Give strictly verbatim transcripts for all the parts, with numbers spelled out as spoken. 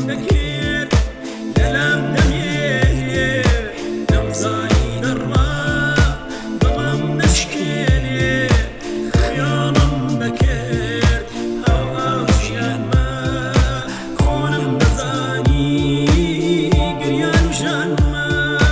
نكير للم دميه نمزاني درما ضمم نشكيلي خيانم بكير أو أو شيان ما خونم نزاني قريان وشان ما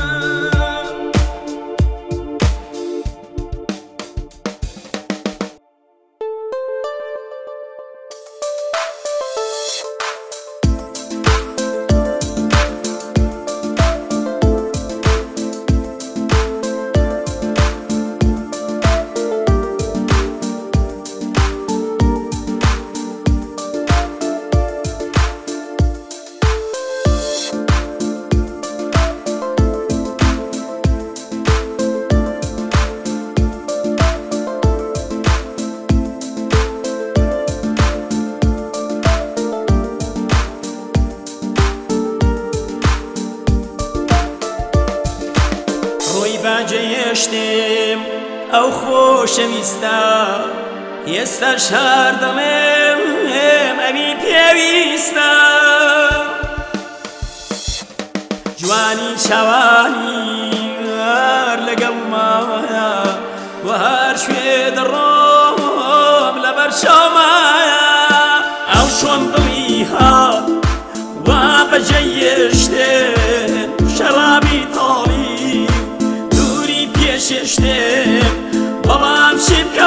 ڕۆی باجێشتێم ئەو خۆشەویستە ئێستا شار دڵێم ئەوی پێویستە جوانی چاوانی هەر لەگەڵ ماوەیە و هەر شوێ دەڕۆم لەبەر چاومایە ئەو چۆن دڵی هات وا بەجێشتێم شەرابی تاڵی ششتم بابام شب